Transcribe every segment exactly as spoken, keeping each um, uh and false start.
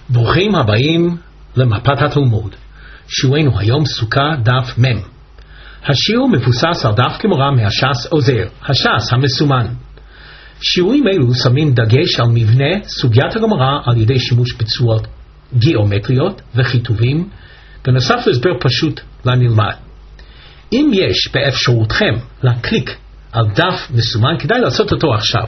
ברוכים הבאים למפת התלמוד. שיעורנו היום סוכה דף מ'. השיעור מבוסס על דף גמרא מהש"ס עוזר, הש"ס המסומן. שיעורים אלו שמים דגש על מבנה סוגיית הגמרא על ידי שימוש בצורות גיאומטריות וכיתובים, בנוסף להסבר פשוט לנלמד. אם יש באפשרותכם להקליק על דף מסומן, כדאי לעשות אותו עכשיו.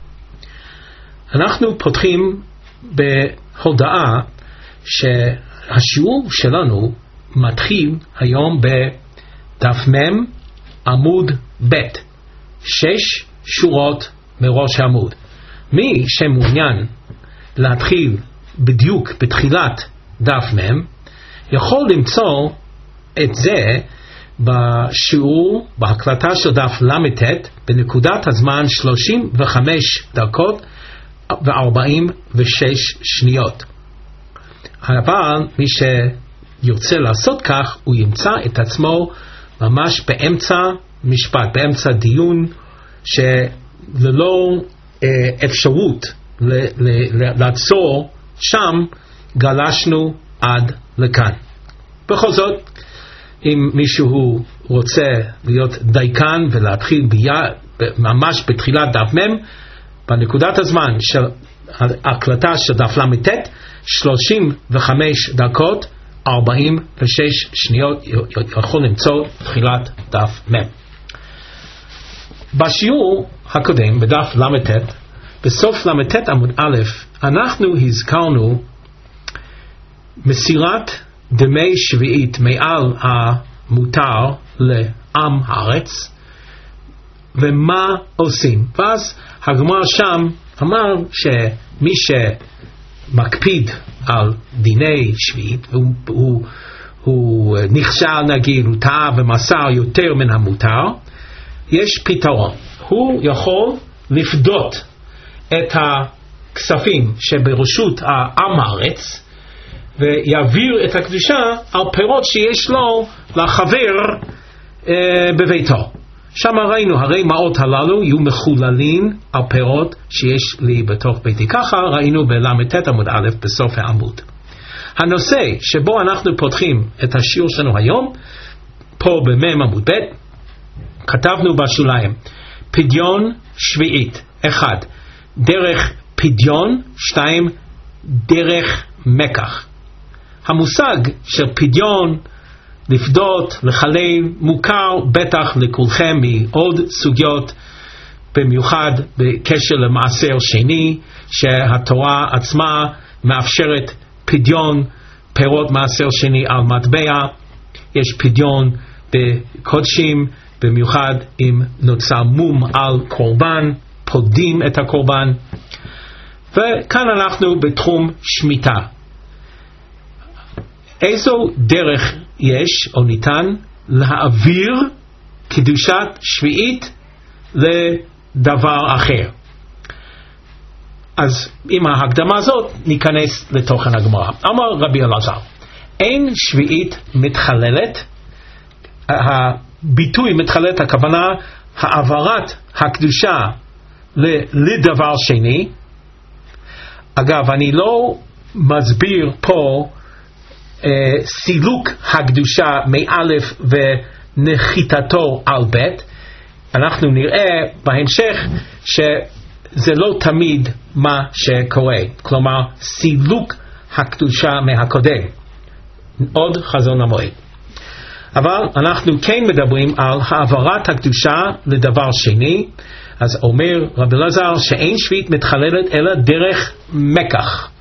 אנחנו פותחים בהודעה שהשיעור שלנו מתחיל היום בדף מ' עמוד ב', שש שורות מראש העמוד. מי שמעוניין להתחיל בדיוק בתחילת דף מ' יכול למצוא את זה בשיעור, בהקלטה של דף למ"ט, בנקודת הזמן שלושים וחמש דקות ו-ארבעים ושש שניות. אבל מי שירצה לעשות כך, הוא ימצא את עצמו ממש באמצע משפט, באמצע דיון, שללא אה, אפשרות ל- ל- לעצור שם, גלשנו עד לכאן. בכל זאת, אם מישהו רוצה להיות דייקן ולהתחיל ביד, ממש בתחילת דף מ', בנקודת הזמן של ההקלטה של דף למ"ט, שלושים וחמש דקות ארבעים ושש שניות, יכול למצוא תחילת דף מ'. בשיעור הקודם בדף למ"ט, בסוף למ"ט עמוד א', אנחנו הזכרנו מסירת דמי שביעית מעל המותר לעם הארץ, ומה עושים. ואז הגמרא שם אמר שמי שמקפיד על דיני שביעית, הוא, הוא, הוא נכשל נגיד, הוא טעה ומסר יותר מן המותר, יש פתרון. הוא יכול לפדות את הכספים שברשות העם הארץ, ויעביר את הקדושה על פירות שיש לו לחבר אה, בביתו. שם ראינו, הרי מעות הללו יהיו מחוללים על פירות שיש לי בתוך ביתי. ככה ראינו בל"ט עמוד א' בסוף העמוד. הנושא שבו אנחנו פותחים את השיעור שלנו היום, פה במ' עמוד ב', כתבנו בשוליים, פדיון שביעית, אחד, דרך פדיון, שתיים, דרך מקח. המושג של פדיון, לפדות, לחלל, מוכר בטח לכולכם מעוד סוגיות, במיוחד בקשר למעשר שני, שהתורה עצמה מאפשרת פדיון פירות מעשר שני על מטבע. יש פדיון בקודשים, במיוחד אם נוצר מום על קורבן, פודים את הקורבן. וכאן אנחנו בתחום שמיטה. איזו דרך יש או ניתן להעביר קדושת שביעית לדבר אחר? אז עם ההקדמה הזאת ניכנס לתוכן הגמרא. אמר רבי אלעזר, אין שביעית מתחללת. הביטוי מתחללת, הכוונה העברת הקדושה לדבר שני. אגב, אני לא מסביר פה Uh, סילוק הקדושה מאלף ונחיתתו על בית. אנחנו נראה בהמשך שזה לא תמיד מה שקורה, כלומר סילוק הקדושה מהקודם, עוד חזון המועד. אבל אנחנו כן מדברים על העברת הקדושה לדבר שני. אז אומר רבי אלעזר שאין שביעית מתחללת אלא דרך מקח.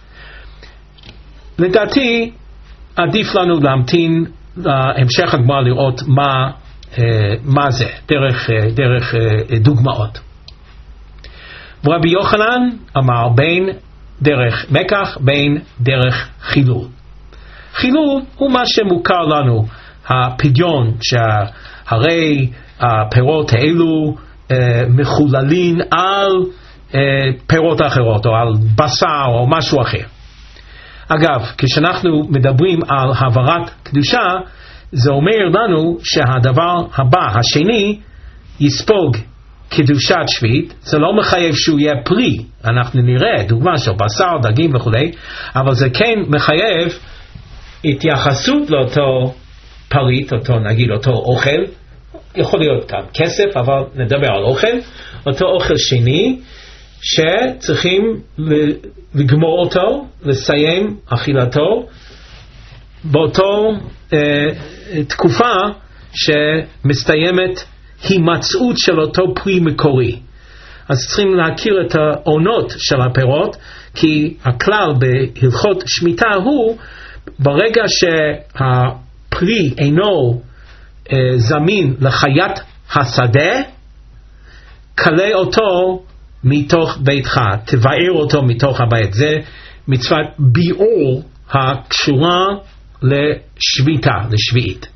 לדעתי עדיף לנו להמתין להמשך הגמרא לראות מה, מה זה, דרך, דרך דוגמאות. ורבי יוחנן אמר בין דרך מקח, בין דרך חילול. חילול הוא מה שמוכר לנו, הפדיון, שהרי הפירות האלו מחוללים על פירות אחרות, או על בשר או משהו אחר. אגב, כשאנחנו מדברים על העברת קדושה, זה אומר לנו שהדבר הבא, השני, יספוג קדושת שביעית, זה לא מחייב שהוא יהיה פרי, אנחנו נראה דוגמה של בשר, דגים וכו', אבל זה כן מחייב התייחסות לאותו פריט, אותו נגיד אותו אוכל, יכול להיות גם כסף, אבל נדבר על אוכל, אותו אוכל שני שצריכים לגמור אותו, לסיים אכילתו באותו אה, תקופה שמסתיימת הימצאות של אותו פרי מקורי. אז צריכים להכיר את העונות של הפירות, כי הכלל בהלכות שמיטה הוא ברגע שהפרי אינו אה, זמין לחיית השדה, קלה אותו מתוך ביתך, תבער אותו מתוך הבית. זה מצוות ביעור הקשורה לשביתה, לשביעית.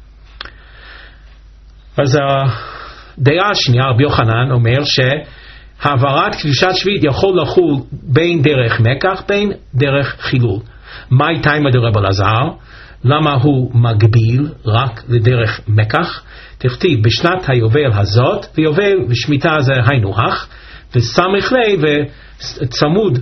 אז הדעה השנייה, רבי יוחנן אומר שהעברת קדושת שביעית יכול לחול בין דרך מקח, בין דרך חילול. מהי תימא דרבי אלעזר? למה הוא מגביל רק לדרך מקח? תכתיב בשנת היובל הזאת, ויובל ושמיטה זה היינו הך, וסמך לי וצמוד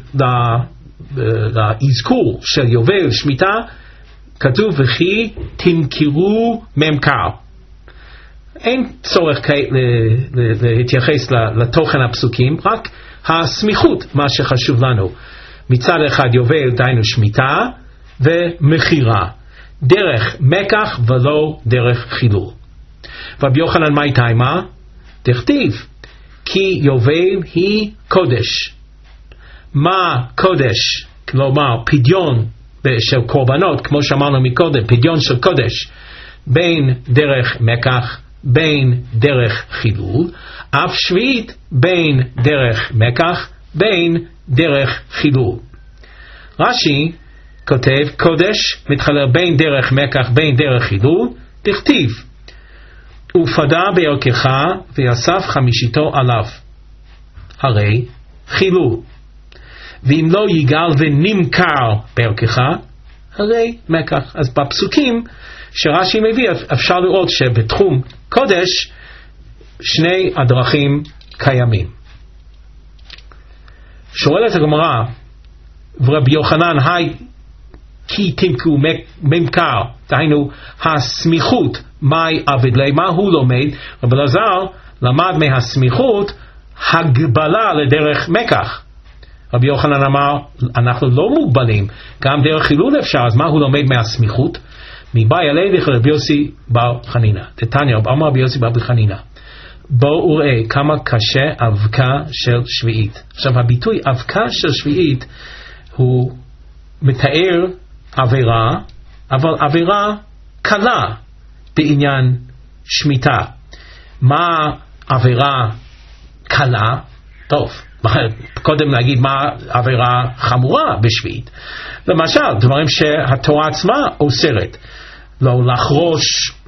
לאזכור של יובל שמיטה, כתוב וכי תמכרו ממכר. אין צורך להתייחס לתוכן הפסוקים, רק הסמיכות מה שחשוב לנו. מצד אחד יובל דיינו שמיטה ומכירה, דרך מקח ולא דרך חילול. רבי יוחנן מאי תימא? תכתיב כי יובל היא קודש. מה קודש? כלומר פדיון של קורבנות, כמו שאמרנו מקודם, פדיון של קודש, בין דרך מקח בין דרך חילול, אף שביעית בין דרך מקח בין דרך חילול. רש"י כותב קודש מתחלל בין דרך מקח בין דרך חילול, תכתיב ופדה בערכך ויאסף חמישיתו עליו, הרי חילול. ואם לא יגאל ונמכר בערכך, הרי מקח. אז בפסוקים שרש"י מביא אפשר לראות שבתחום קודש שני הדרכים קיימים. שואלת הגמרא, ורבי יוחנן היי כי תמכרו ממכר, דהיינו הסמיכות, מהי עבד לי, מה הוא לומד? רבי אלעזר למד מהסמיכות הגבלה לדרך מקח. רבי יוחנן אמר אנחנו לא מוגבלים, גם דרך חילול אפשר, אז מה הוא לומד מהסמיכות? מבאי עלי רבי יוסי בר חנינא, תתניא אמר רבי יוסי בר חנינא, בואו וראה כמה קשה אבקה של שביעית. עכשיו הביטוי אבקה של שביעית הוא מתאר עבירה, אבל עבירה קלה בעניין שמיטה. מה עבירה קלה? טוב, קודם להגיד מה עבירה חמורה בשביעית. למשל, דברים שהתורה עצמה אוסרת. לא לחרוש,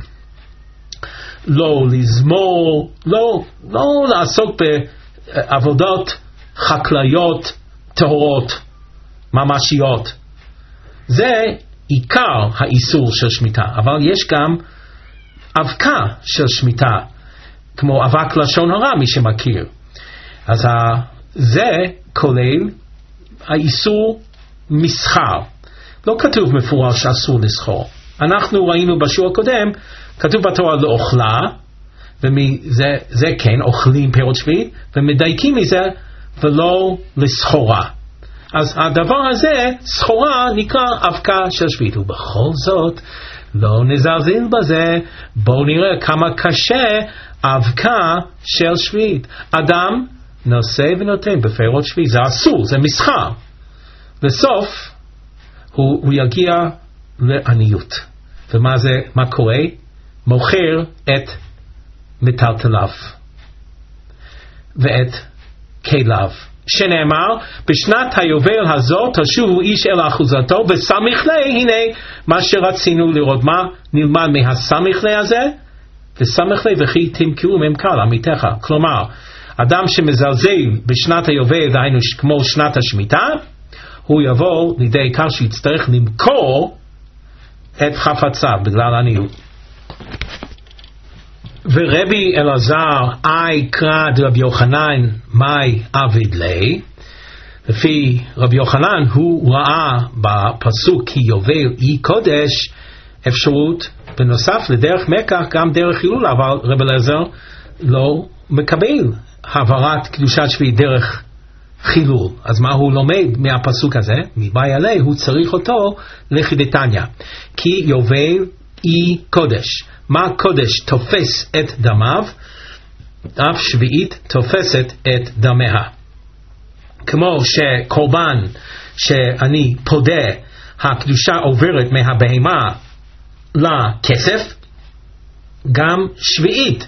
לא לזמור, לא, לא לעסוק בעבודות חקלאיות טהורות, ממשיות. זה עיקר האיסור של שמיטה. אבל יש גם אבקה של שמיטה, כמו אבק לשון הרע, מי שמכיר. אז זה כולל האיסור מסחר. לא כתוב מפורש שאסור לסחור. אנחנו ראינו בשיעור הקודם, כתוב בתורה לאוכלה, וזה זה כן, אוכלים פירות שביעית, ומדייקים מזה ולא לסחורה. אז הדבר הזה, סחורה, נקרא אבקה של שביעית. ובכל זאת, לא נזלזל בזה, בואו נראה כמה קשה אבקה של שביעית. אדם נושא ונותן בפירות שביעית, זה אסור, זה מסחר. בסוף הוא, הוא יגיע לעניות. ומה זה, מה קורה? מוכר את מטלטליו ואת כליו, שנאמר בשנת היובל הזאת תשובו איש אל אחוזתו וסמיך לי. הנה מה שרצינו לראות, מה נלמד מהסמיך לי הזה? וסמיך לי וכי תמכרו ממכר לעמיתך. כלומר אדם שמזלזל בשנת היובל, דהיינו כמו שנת השמיטה, הוא יבוא לידי כך שיצטרך למכור את חפציו בגלל עניות. ורבי אלעזר אי קרא דרבי יוחנן מאי עביד לי, לפי רבי יוחנן הוא ראה בפסוק כי יובל אי קודש אפשרות בנוסף לדרך מקח גם דרך חילול, אבל רבי אלעזר לא מקבל העברת קדושת שביעית דרך חילול. אז מה הוא לומד מהפסוק הזה? מבאי עלי הוא צריך אותו לחידתניא כי יובל אי קודש. מה קודש תופס את דמיו, אף שביעית תופסת את דמיה. כמו שקורבן שאני פודה הקדושה עוברת מהבהמה לכסף, גם שביעית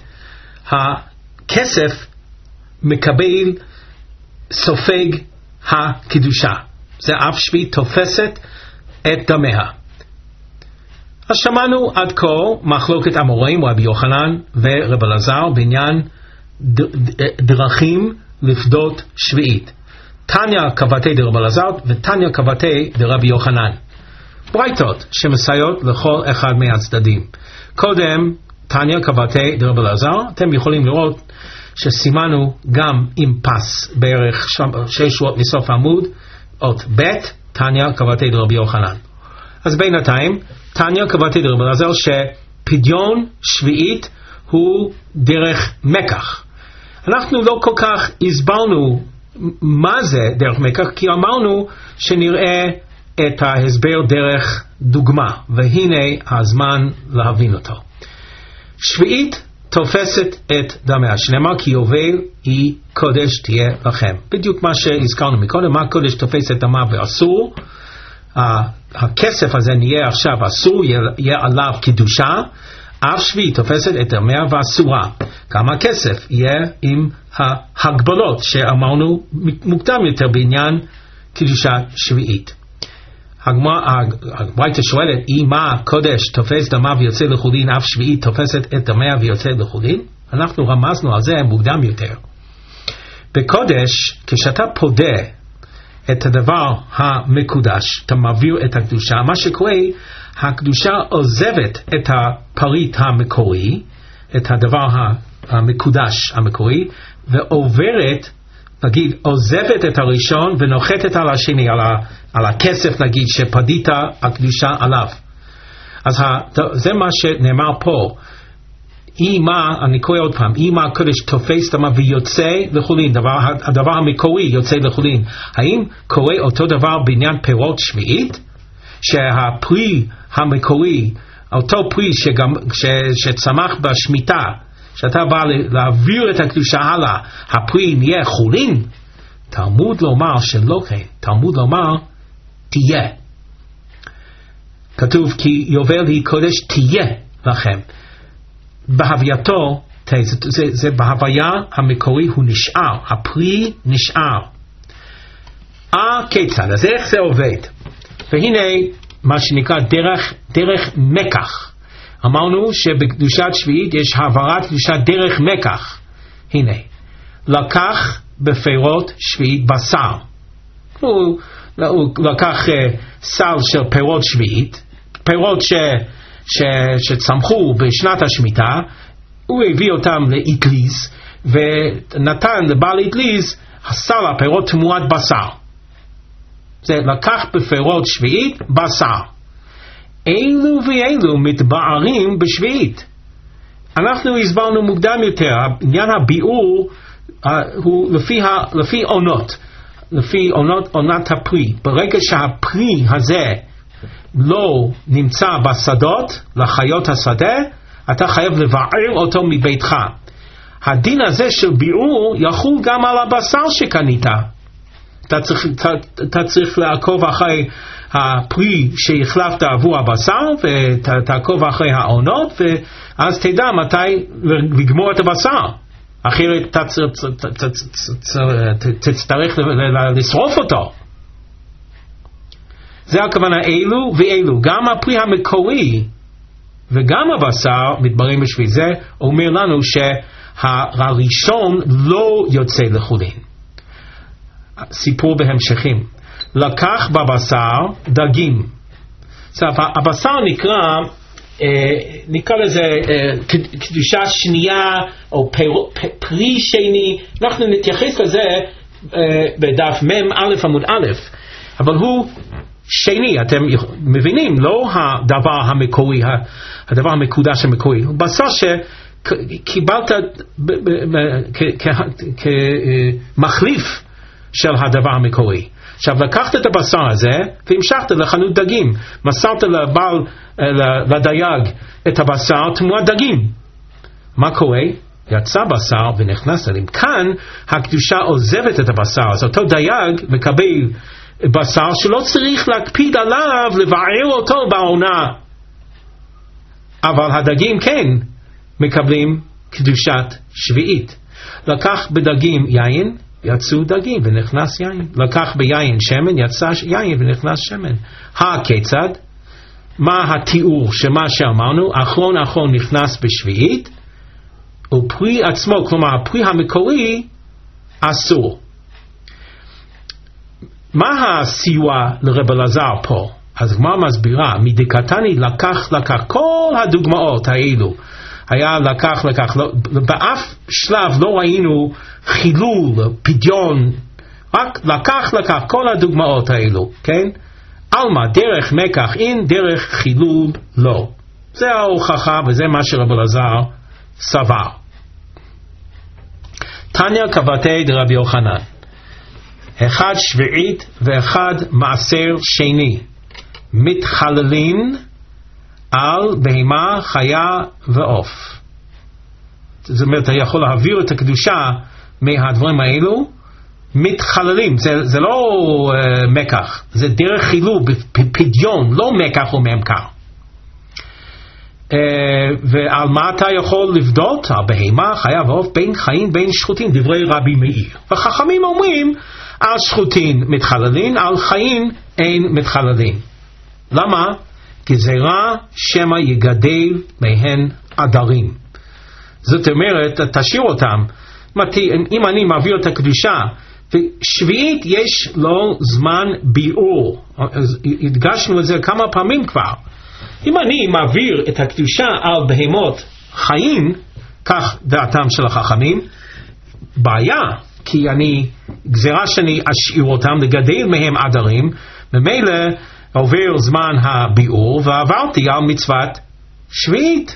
הכסף מקבל סופג הקדושה, זה אף שביעית תופסת את דמיה. אז שמענו עד כה מחלוקת אמוראים רבי יוחנן ורבי אלעזר בעניין דרכים לפדות שביעית. תניא קבתי דרבי אלעזר ותניא קבתי דרבי יוחנן, ברייתות שמסייעות לכל אחד מהצדדים. קודם תניא קבתי דרבי אלעזר, אתם יכולים לראות שסימנו גם עם פס בערך שש שורות מסוף העמוד אות ב' תניא קבתי דרבי יוחנן. אז בינתיים תניא קבתי דרבי אלעזר שפדיון שביעית הוא דרך מקח. אנחנו לא כל כך הסברנו מה זה דרך מקח, כי אמרנו שנראה את ההסבר דרך דוגמה, והנה הזמן להבין אותו. שביעית תופסת את דמיה, שנאמר כי יובל היא קודש תהיה לכם. בדיוק מה שהזכרנו מקודם, מה קודש תופס את דמה ואסור. הכסף הזה נהיה עכשיו אסור, יהיה עליו קדושה, אף שביעית תופסת את דמיה ואסורה. גם הכסף יהיה עם ההגבלות שאמרנו מוקדם יותר בעניין קדושה שביעית. הברייתא שואלת, אם מה קודש תופס דמה ויוצא לחולין, אף שביעית תופסת את דמיה ויוצא לחולין? אנחנו רמזנו על זה מוקדם יותר. בקודש, כשאתה פודה את הדבר המקודש, אתה מעביר את הקדושה, מה שקורה, הקדושה עוזבת את הפריט המקורי, את הדבר המקודש המקורי, ועוברת, נגיד, עוזבת את הראשון ונוחתת על השני, על, ה, על הכסף, נגיד, שפדית הקדושה עליו. אז ה, זה מה שנאמר פה. אימה, אני קורא עוד פעם, אימה הקודש תופס דמה ויוצא לחולין, דבר, הדבר המקורי יוצא לחולין. האם קורה אותו דבר בעניין פירות שביעית? שהפרי המקורי, אותו פרי שגם, ש, שצמח בשמיטה, שאתה בא להעביר את הקדושה הלאה, הפרי נהיה חולין? תלמוד לומר שלא כן, תלמוד לומר תהיה. כתוב כי יובל היא קודש תהיה לכם. בהווייתו, זה, זה, זה בהוויה המקורי הוא נשאר, הפרי נשאר. אה כיצד, אז איך זה עובד? והנה מה שנקרא דרך, דרך מקח. אמרנו שבקדושת שביעית יש העברת קדושה דרך מקח. הנה, לקח בפירות שביעית בשר. הוא, הוא לקח uh, סל של פירות שביעית, פירות ש, ש, שצמחו בשנת השמיטה, הוא הביא אותם לאטליז, ונתן לבעל אטליז הסל הפירות תמורת בשר. זה לקח בפירות שביעית בשר. אילו ואילו מתבערים בשביעית. אנחנו הסברנו מוקדם יותר, עניין הביאור uh, הוא לפי, ה, לפי עונות, לפי עונות, עונת הפרי. ברגע שהפרי הזה לא נמצא בשדות, לחיות השדה, אתה חייב לבער אותו מביתך. הדין הזה של ביאור יחול גם על הבשר שקנית. אתה צריך, אתה, אתה צריך לעקוב אחרי הפרי שהחלפת עבור הבשר, ותעקוב אחרי העונות, ואז תדע מתי לגמור את הבשר. אחרת תצטרך לשרוף אותו. זה הכוונה אילו ואילו. גם הפרי המקורי וגם הבשר מתבררים בשביל זה, אומר לנו שהראשון לא יוצא לחולין. סיפור בהמשכים. לקח בבשר דגים. עכשיו, הבשר נקרא נקרא לזה קדושה שנייה או פרי שני, אנחנו נתייחס לזה בדף מם א' עמוד א', אבל הוא שני, אתם מבינים, לא הדבר המקורי, הדבר המקודש המקורי, הוא בשר שקיבלת כמחליף של הדבר המקורי. עכשיו לקחת את הבשר הזה והמשכת לחנות דגים, מסרת לבעל, לדייג את הבשר תמורת דגים. מה קורה? יצא בשר ונכנס אליהם. כאן הקדושה עוזבת את הבשר, אז אותו דייג מקבל בשר שלא צריך להקפיד עליו לבער אותו בעונה, אבל הדגים כן מקבלים קדושת שביעית. לקח בדגים יין, יצאו דגים ונכנס יין. לקח ביין שמן, יצא יין ונכנס שמן. הכיצד? מה התיאור שמה שאמרנו? אחרון אחרון נכנס בשביעית, ופרי עצמו, כלומר הפרי המקורי, אסור. מה הסיוע לרב אלעזר פה? אז הגמרא מסבירה, מדקתני לקח לקח כל הדוגמאות האלו, היה לקח לקח, לא, באף שלב לא ראינו חילול, פדיון, רק לקח לקח כל הדוגמאות האלו, כן? אלמה, דרך מקח אין, דרך חילול לא. זה ההוכחה וזה מה שרב אלעזר סבר. תניא כבתי דרבי יוחנן, אחד שביעית ואחד מעשר שני מתחללים על בהמה, חיה ועוף. זאת אומרת, אתה יכול להעביר את הקדושה מהדברים האלו, מתחללים, זה, זה לא uh, מקח, זה דרך חילול, פדיון, לא מקח או ממכר. Uh, ועל מה אתה יכול לבדות? על בהמה, חיה ועוף, בין חיים בין שחוטין, דברי רבי מאיר. וחכמים אומרים, על שחוטין מתחללים, על חיים אין מתחללים. למה? גזירה שמא יגדל מהן עדרים. זאת אומרת, תשאיר אותם. אם אני מעביר את הקדושה, ושביעית יש לו זמן ביאור. הדגשנו את זה כמה פעמים כבר. אם אני מעביר את הקדושה על בהמות חיים, כך דעתם של החכמים, בעיה, כי אני, גזירה שאני אשאיר אותם לגדל מהם עדרים, ממילא עובר זמן הביאור ועברתי על מצוות שביעית.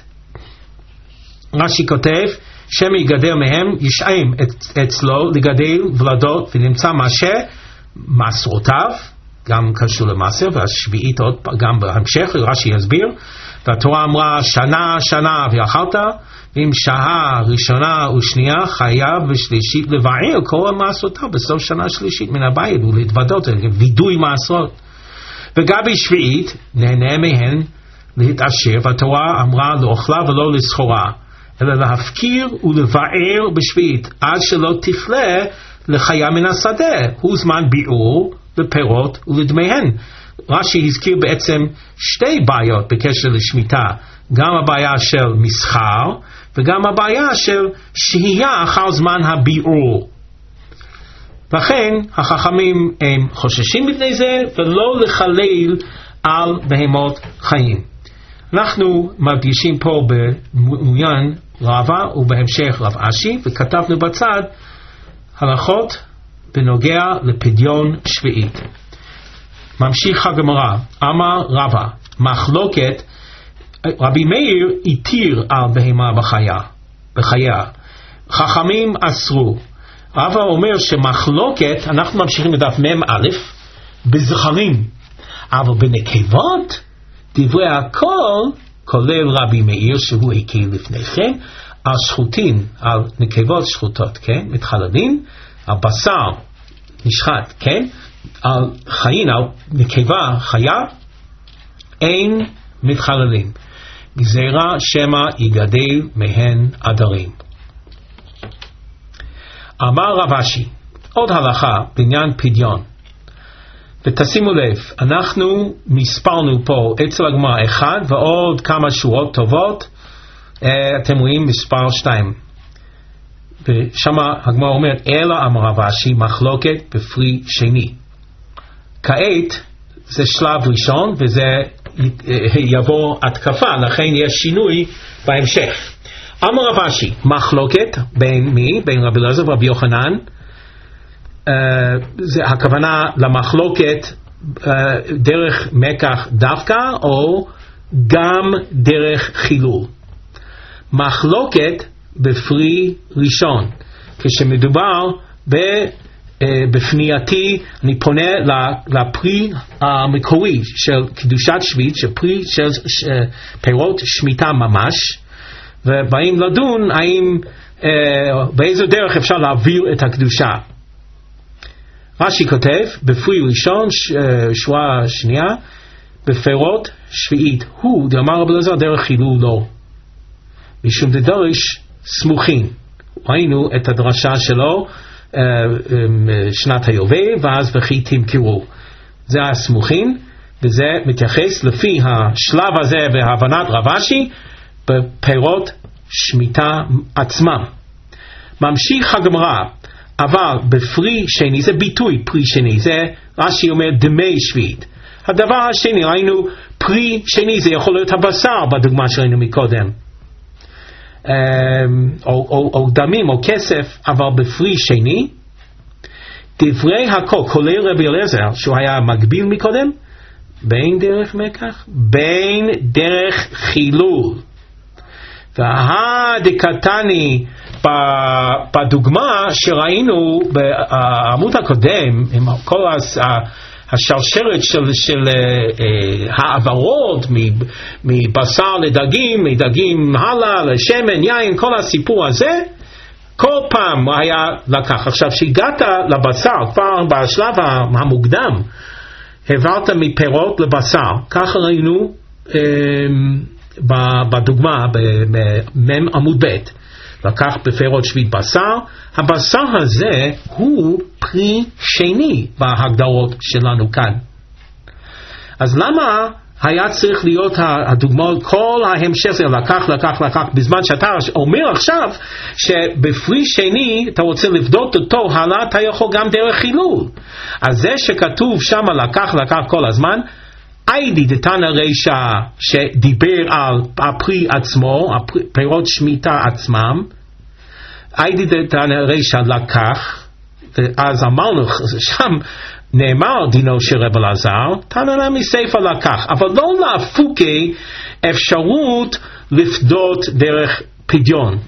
רש"י כותב, שם יגדל מהם ישעים אצלו לגדל ולדות, ונמצא משה מסורותיו, גם קשור למעשר, והשביעית עוד גם בהמשך, רש"י יסביר, והתורה אמרה שנה שנה ואכלת, ואם שעה ראשונה ושנייה חייב ושלישית לבער כל המעשרותיו בסוף שנה שלישית מן הבית ולהתוודות, וידוי מעשרות. וגבי שביעית נהנה מהן להתעשר, והתורה אמרה לאוכלה ולא לסחורה, אלא להפקיר ולבער בשביעית, עד שלא תכלה לחיה מן השדה, הוא זמן ביעור לפירות ולדמיהן. רש"י הזכיר בעצם שתי בעיות בקשר לשמיטה, גם הבעיה של מסחר, וגם הבעיה של שהייה אחר זמן הביעור. לכן החכמים הם חוששים מפני זה, ולא לחלל על בהמות חיים. אנחנו מדגישים פה במעוין רבא ובהמשך רב אשי, וכתבנו בצד הלכות בנוגע לפדיון שביעית. ממשיך הגמרא, אמר רבא, מחלוקת, רבי מאיר התיר על בהמה בחיה, בחייה, חכמים אסרו. רבא אומר שמחלוקת, אנחנו ממשיכים לדף מם א', בזכרים, אבל בנקבות, דברי הכל, כולל רבי מאיר שהוא הקל לפני כן, על שחוטין, על נקבות שחוטות, כן, מתחללים, על בשר נשחט, כן, על חיים, על נקבה חיה, אין מתחללים. גזירה שמא יגדל מהן עדרים. אמר רב אשי, עוד הלכה בעניין פדיון. ותשימו לב, אנחנו מספרנו פה אצל הגמרא אחד ועוד כמה שורות טובות, אתם רואים מספר שתיים. ושמה הגמרא אומרת, אלא אמר רב אשי מחלוקת בפרי שני. כעת זה שלב ראשון וזה יבוא התקפה, לכן יש שינוי בהמשך. אמר רב אשי, מחלוקת בין מי? בין רבי אלעזר ורבי יוחנן. Uh, זה הכוונה למחלוקת uh, דרך מקח דווקא או גם דרך חילול. מחלוקת בפרי ראשון, כשמדובר ב, uh, בפנייתי, אני פונה לפרי המקורי של קדושת שביעית, של פרי של ש, פירות שמיטה ממש, ובאים לדון האם uh, באיזו דרך אפשר להעביר את הקדושה. רש"י כותב, בפרי ראשון, שבועה שנייה, בפירות שביעית, הוא, דאמר רבי אלעזר, דרך חילול לא. משום דדורש סמוכין. ראינו את הדרשה שלו, שנת היובל, ואז וכי תמכרו. זה הסמוכין, וזה מתייחס לפי השלב הזה והבנת רב אשי, בפירות שמיטה עצמם. ממשיך הגמרא, אבל בפרי שני, זה ביטוי פרי שני, זה רש"י אומר דמי שביעית. הדבר השני, ראינו פרי שני, זה יכול להיות הבשר בדוגמה שראינו מקודם, או, או, או דמים או כסף, אבל בפרי שני, דברי הכל, כולל רבי אלעזר, שהוא היה מגביל מקודם, בין דרך מקח, בין דרך חילול. והדקתני בדוגמה שראינו בעמוד הקודם, עם כל השרשרת של, של העברות מבשר לדגים, מדגים הלאה לשמן, יין, כל הסיפור הזה, כל פעם היה לקח. עכשיו שהגעת לבשר, כבר בשלב המוקדם, העברת מפירות לבשר, ככה ראינו בדוגמה במם עמוד ב', לקח בפירות שביעית בשר. הבשר הזה הוא פרי שני בהגדרות שלנו כאן. אז למה היה צריך להיות הדוגמאות, כל ההמשך זה לקח, לקח, לקח, בזמן שאתה אומר עכשיו שבפרי שני אתה רוצה לבדות אותו הלאה, אתה יכול גם דרך חילול. אז זה שכתוב שם לקח, לקח כל הזמן, איידי דתנא רישא שדיבר על הפרי עצמו, פירות שמיטה עצמם, איידי דתנא רישא לקח, ואז אמרנו שם נאמר דינו של רבי אלעזר, תנא מסייפא לקח, אבל לא להפוקי אפשרות לפדות דרך פדיון.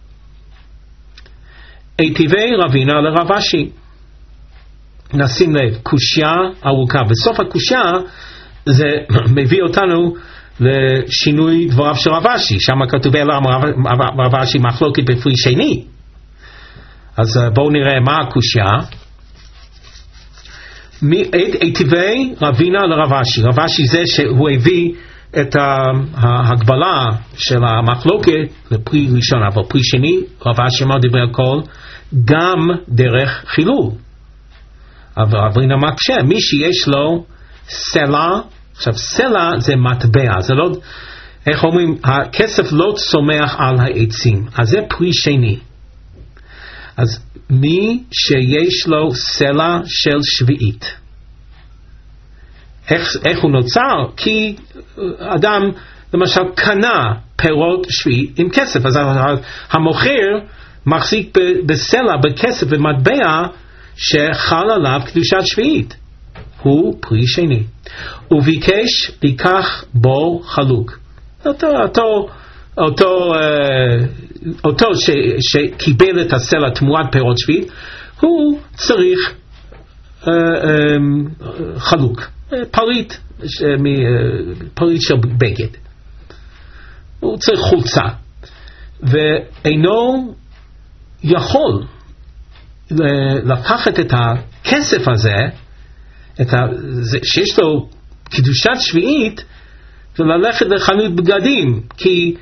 היטיבי רבינה לרב אשי. נשים לב, קושיה ארוכה, בסוף הקושיה זה מביא אותנו לשינוי דבריו של רב אשי, שם כתוב רב אשי מחלוקת בפרי שני. אז בואו נראה מה הקושיה. היטיבי רבינה לרב אשי, רב אשי זה שהוא הביא את ההגבלה של המחלוקת לפרי ראשון, אבל פרי שני רב אשי אמר דברי הכל גם דרך חילול. אבל רבינה מקשה, מי שיש לו סלע, עכשיו סלע זה מטבע, זה לא, איך אומרים, הכסף לא צומח על העצים, אז זה פרי שני. אז מי שיש לו סלע של שביעית, איך, איך הוא נוצר? כי אדם למשל קנה פירות שביעית עם כסף, אז המוכר מחזיק בסלע, בכסף, במטבע שחל עליו קדושת שביעית, הוא פרי שני, וביקש לקח בו חלוק. אותו, אותו, אותו, אותו ש, שקיבל את הסלע תמורת פירות שביעית, הוא צריך uh, um, חלוק, פריט, פריט של בגד, הוא צריך חולצה, ואינו יכול לקחת את הכסף הזה, את ה, זה, שיש לו קדושת שביעית, וללכת לחנות בגדים, כי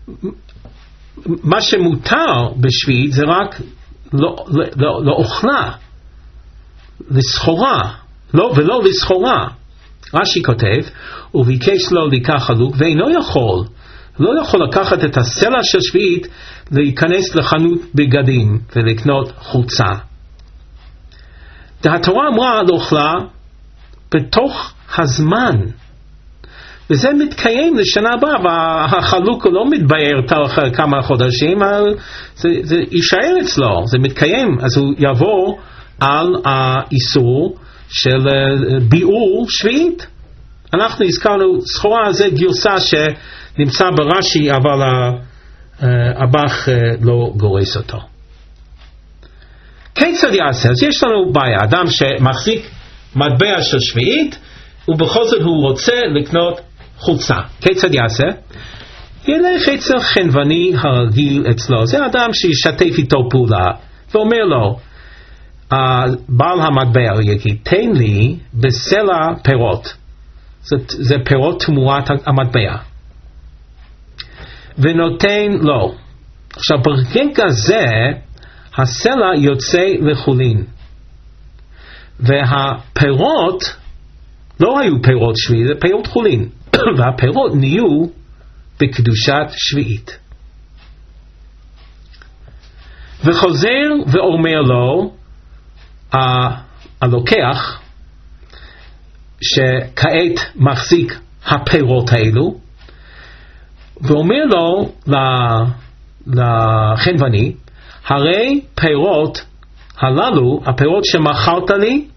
מה שמותר בשביעית זה רק לא, לא, לא אוכלה, לסחורה, לא, ולא לסחורה. רש"י כותב, וביקש לו לקח חלוק, ואינו יכול, לא יכול לקחת את הסלע של שביעית, להיכנס לחנות בגדים ולקנות חולצה. התורה אמרה על אוכלה בתוך הזמן, וזה מתקיים לשנה הבאה, והחלוק לא מתבהר תוך כמה חודשים, זה, זה יישאר אצלו, זה מתקיים, אז הוא יבוא על האיסור של ביאור שביעית. אנחנו הזכרנו, סחורה זה גרסה שנמצא ברש"י, אבל הבח לא גורס אותו. כיצד יעשה? אז יש לנו בעיה, אדם שמחזיק מטבע של שביעית, ובכל זאת הוא רוצה לקנות חולצה. כיצד יעשה? ילך אצל חנווני הרגיל אצלו, זה אדם שישתף איתו פעולה, ואומר לו, בעל המטבע יגיד, תן לי בסלע פירות, זה, זה פירות תמורת המטבע, ונותן לו. עכשיו ברגע זה הסלע יוצא לחולין, והפירות לא היו פירות שביעית, זה פירות חולין, והפירות נהיו בקדושת שביעית. וחוזר ואומר לו הלוקח שכעת מחזיק הפירות האלו, ואומר לו לחנווני, הרי פירות הללו, הפירות שמכרת לי,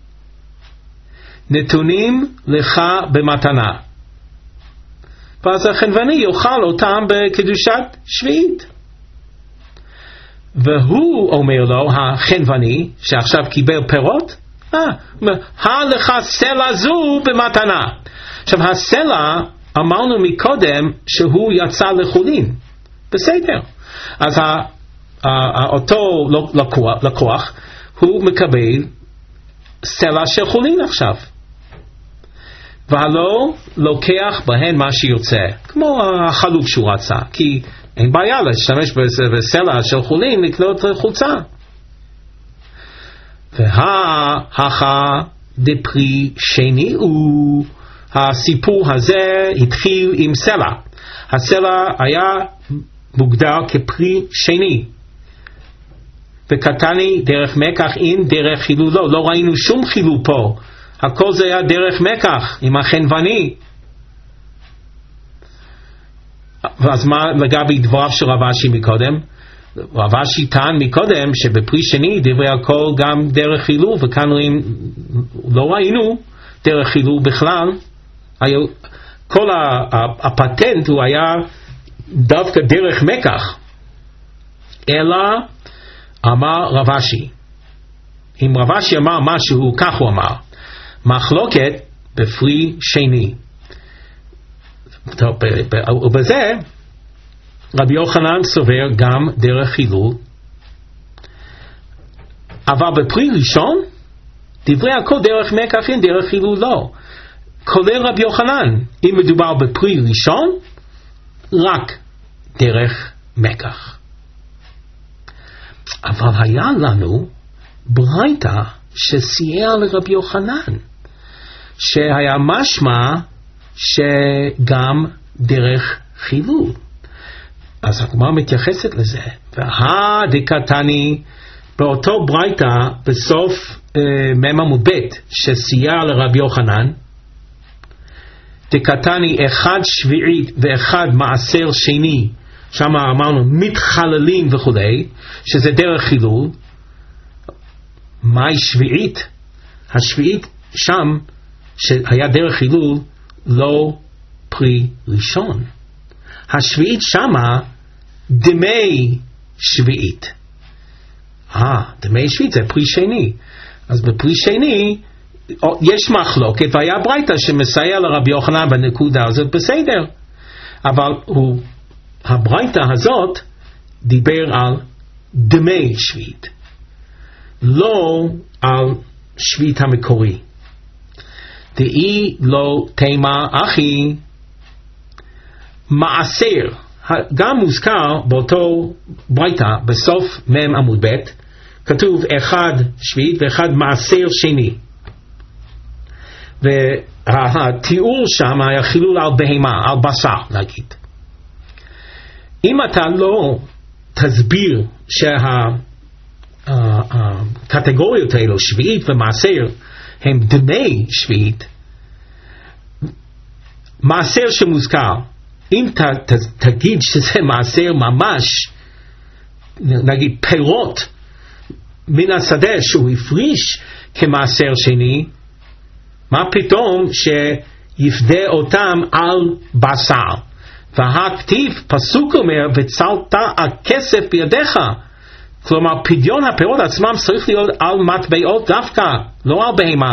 נתונים לך במתנה, ואז החנווני יאכל אותם בקדושת שביעית. והוא אומר לו, החנווני שעכשיו קיבל פירות, אה, לך סלע זו במתנה. עכשיו הסלע אמרנו מקודם שהוא יצא לחולין, בסדר, אז אותו לקוח, לקוח הוא מקבל סלע של חולין עכשיו, והלא לוקח בהן מה שיוצא, כמו החלוק שהוא רצה, כי אין בעיה להשתמש בסלע של חולין לקנות חולצה. וההכה דפרי שני הוא, הסיפור הזה התחיל עם סלע. הסלע היה מוגדר כפרי שני, וקטני דרך מקח אין דרך חילול לא, לא ראינו שום חילול פה, הכל זה היה דרך מקח עם החנווני. ואז מה לגבי דבריו של רב אשי מקודם? רב אשי טען מקודם שבפרי שני דברי הכל גם דרך חילול, וכאן רואים, לא ראינו דרך חילול בכלל. היה, כל הפטנט הוא היה דווקא דרך מקח. אלא אמר רב אשי, אם רב אשי אמר משהו, כך הוא אמר, מחלוקת בפרי שני. ובזה רבי יוחנן סובר גם דרך חילול, אבל בפרי ראשון דברי הכל דרך מקח אין, דרך חילול לא, כולל רבי יוחנן. אם מדובר בפרי ראשון, רק דרך מקח. אבל היה לנו ברייתא שסייע לרבי יוחנן, שהיה משמע שגם דרך חילול. אז הגמרא מתייחסת לזה, והדקתני באותו ברייתא בסוף אה, מם עמוד ב' שסייע לרבי יוחנן, דקתני אחד שביעית ואחד מעשר שני, שם אמרנו מתחללים וכולי, שזה דרך חילול. מהי שביעית? השביעית שם שהיה דרך חילול לא פרי ראשון, השביעית שמה דמי שביעית. אה, דמי שביעית זה פרי שני. אז בפרי שני יש מחלוקת, והיה ברייתא שמסייע לרבי יוחנן בנקודה הזאת, בסדר, אבל הוא, הברייתא הזאת דיבר על דמי שביעית, לא על שביעית המקורי. דאי לא תימה אחי מעשר, גם מוזכר באותו ברייתא בסוף מם עמוד ב', כתוב אחד שביעית ואחד מעשר שני, והתיאור שם היה חילול על בהמה, על בשר נגיד. אם אתה לא תסביר שהקטגוריות האלו שביעית ומעשר הם דמי שביעית, מעשר שמוזכר, אם ת, ת, תגיד שזה מעשר ממש, נגיד פירות מן השדה שהוא הפריש כמעשר שני, מה פתאום שיפדה אותם על בשר? והכתיב פסוק אומר וצלת הכסף בידיך, כלומר פדיון הפירות עצמם צריך להיות על מטבעות דווקא, לא על בהמה,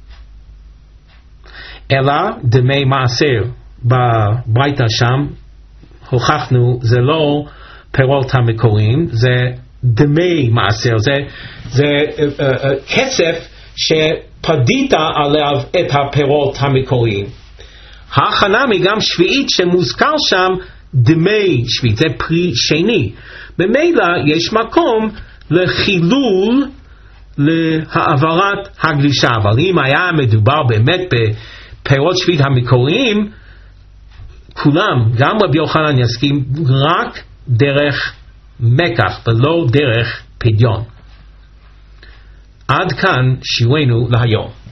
אלא דמי מעשר. בברייתא שם הוכחנו זה לא פירות המקוריים, זה דמי מעשר, זה, זה uh, uh, כסף שפדית עליו את הפירות המקוריים. החנמי גם שביעית שמוזכר שם דמי שביעית, זה פרי שני, במילא יש מקום לחילול להעברת הקדושה. אבל אם היה מדובר באמת בפירות שביעית המקוריים, כולם, גם רבי יוחנן יסכים רק דרך מקח ולא דרך פדיון. עד כאן שיעורנו להיום.